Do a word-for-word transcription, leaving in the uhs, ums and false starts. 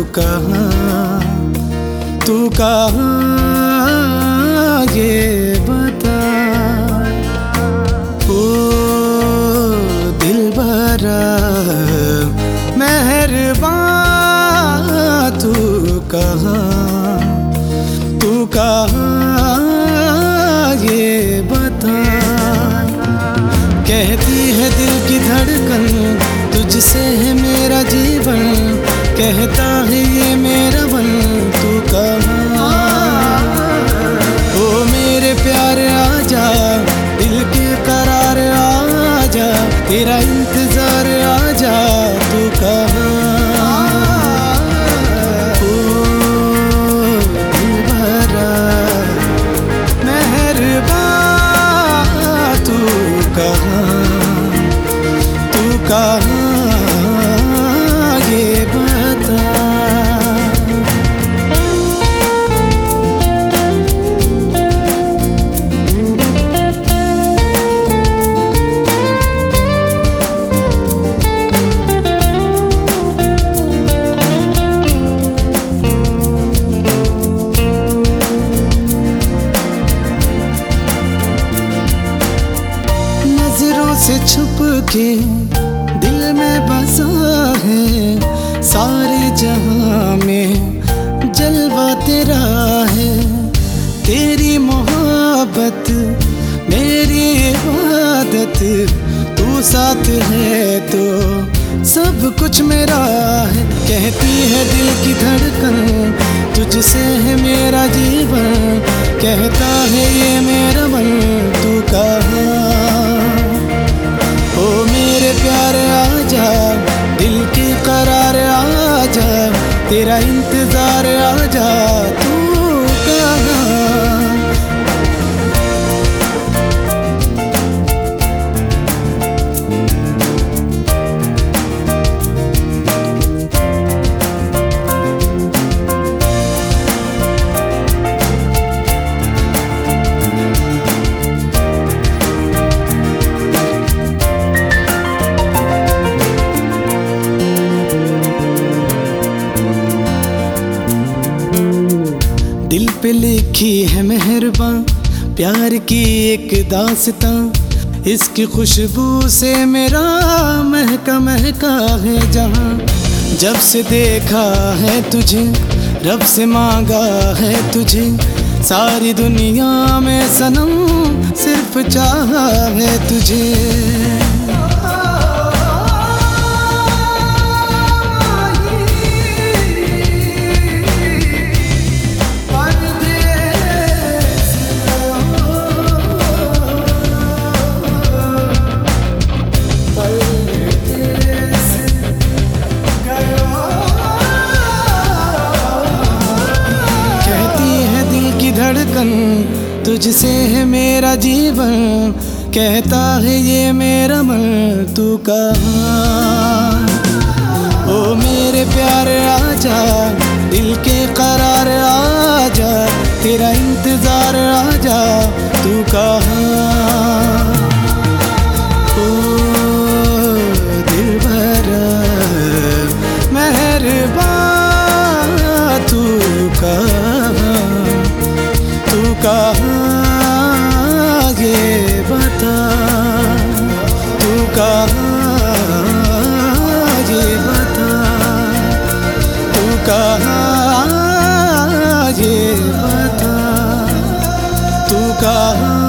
कहाँ, तू कहाँ ये बता। ओ दिलबरा मेहरबान, तू कहाँ, तू कहाँ ये बता। कहती है दिल की धड़कन तुझसे है मेरा जीवन, कहता है ये मेरा वन, तू कहाँ। ओ मेरे प्यार आजा, दिल के करार आजा, तेरा इंतजार आजा, तू कहाँ। ओ दिलबरा मेहरबान, तू कहाँ, तू कहाँ ये बता। नजरों से छुप के दिल में बसा है, सारे जहां में जलवा तेरा है। तेरी मोहब्बत मेरी इबादत, तू साथ है तो सब कुछ मेरा है। कहती है दिल की धड़कन तुझसे है मेरा जीवन, कहता है ये मेरा मन, तू कहाँ। ओ मेरे प्यार आजा, दिल के करार आजा, तेरा इंतजार आजा, तू कहाँ। दिल पे लिखी है मेहरबान प्यार की एक दास्तां, इसकी खुशबू से मेरा महका महका है जहां। जब से देखा है तुझे, रब से मांगा है तुझे, सारी दुनिया में सनम सिर्फ चाहा है तुझे। धड़कन तुझसे है मेरा जीवन, कहता है ये मेरा मन, तू कहाँ। ओ मेरे प्यार आजा, दिल के करार आजा, तेरा इंतजार आजा, तू कहाँ। ओ दिलबरा मेहरबान, तू कहाँ, तू कहाँ ये बता। तू कहाँ ये बता, तू कहाँ ये बता, तू कहाँ।